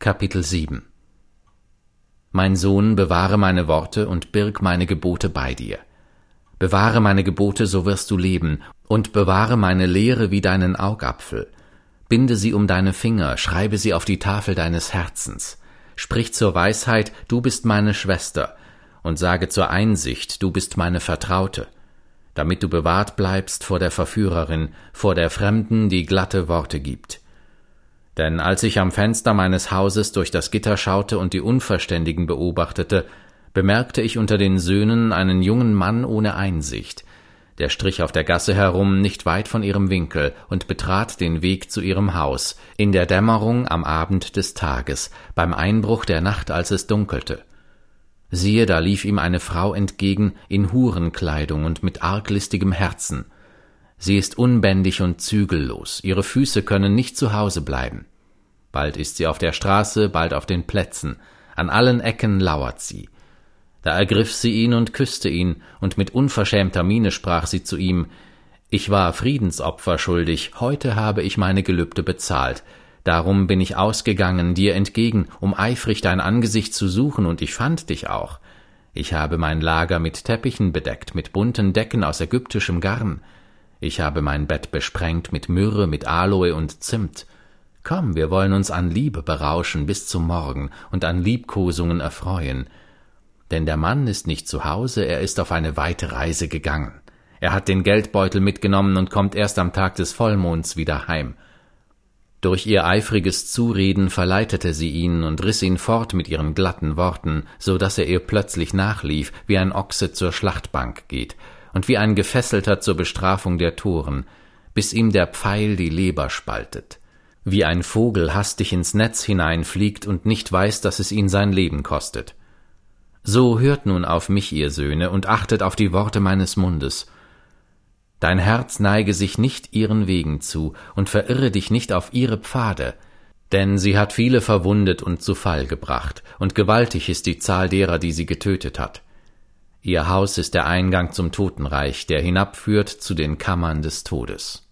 Kapitel 7 Mein Sohn, bewahre meine Worte und birg meine Gebote bei dir. Bewahre meine Gebote, so wirst du leben, und bewahre meine Lehre wie deinen Augapfel. Binde sie um deine Finger, schreibe sie auf die Tafel deines Herzens. Sprich zur Weisheit, du bist meine Schwester, und sage zur Einsicht, du bist meine Vertraute, damit du bewahrt bleibst vor der Verführerin, vor der Fremden, die glatte Worte gibt. Denn als ich am Fenster meines Hauses durch das Gitter schaute und die Unverständigen beobachtete, bemerkte ich unter den Söhnen einen jungen Mann ohne Einsicht. Der strich auf der Gasse herum, nicht weit von ihrem Winkel, und betrat den Weg zu ihrem Haus, in der Dämmerung am Abend des Tages, beim Einbruch der Nacht, als es dunkelte. Siehe, da lief ihm eine Frau entgegen, in Hurenkleidung und mit arglistigem Herzen. Sie ist unbändig und zügellos, ihre Füße können nicht zu Hause bleiben. Bald ist sie auf der Straße, bald auf den Plätzen, an allen Ecken lauert sie. Da ergriff sie ihn und küsste ihn, und mit unverschämter Miene sprach sie zu ihm: Ich war Friedensopfer schuldig, heute habe ich meine Gelübde bezahlt, darum bin ich ausgegangen dir entgegen, um eifrig dein Angesicht zu suchen, und ich fand dich auch. Ich habe mein Lager mit Teppichen bedeckt, mit bunten Decken aus ägyptischem Garn. Ich habe mein Bett besprengt mit Myrrhe, mit Aloe und Zimt. Komm, wir wollen uns an Liebe berauschen bis zum Morgen und an Liebkosungen erfreuen. Denn der Mann ist nicht zu Hause, er ist auf eine weite Reise gegangen. Er hat den Geldbeutel mitgenommen und kommt erst am Tag des Vollmonds wieder heim. Durch ihr eifriges Zureden verleitete sie ihn und riss ihn fort mit ihren glatten Worten, so daß er ihr plötzlich nachlief, wie ein Ochse zur Schlachtbank geht, und wie ein Gefesselter zur Bestrafung der Toren, bis ihm der Pfeil die Leber spaltet, wie ein Vogel hastig ins Netz hineinfliegt und nicht weiß, dass es ihn sein Leben kostet. So hört nun auf mich, ihr Söhne, und achtet auf die Worte meines Mundes. Dein Herz neige sich nicht ihren Wegen zu, und verirre dich nicht auf ihre Pfade, denn sie hat viele verwundet und zu Fall gebracht, und gewaltig ist die Zahl derer, die sie getötet hat. Ihr Haus ist der Eingang zum Totenreich, der hinabführt zu den Kammern des Todes.